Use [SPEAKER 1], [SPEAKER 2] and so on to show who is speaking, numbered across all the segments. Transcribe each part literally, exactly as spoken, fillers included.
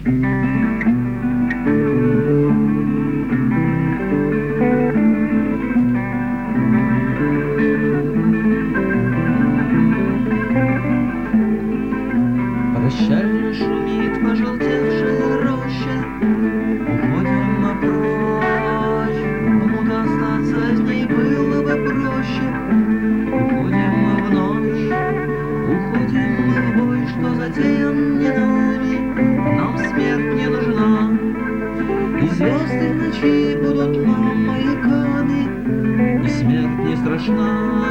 [SPEAKER 1] Прощально шумит пожелтевшая роща, уходим мы прочь, кому-то остаться с ней было бы проще. Уходим мы в ночь, уходим мы в бой, что затеян не нами, нам смерть не нужна. И звезды в ночи будут нам маяками, и смерть не страшна.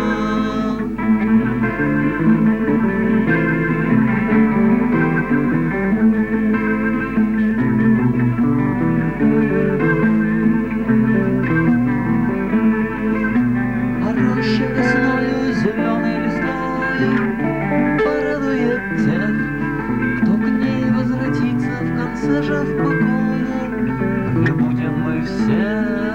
[SPEAKER 1] Весною зеленой листвою порадует тех, кто к ней возвратится в конце же в покое, где будем мы все.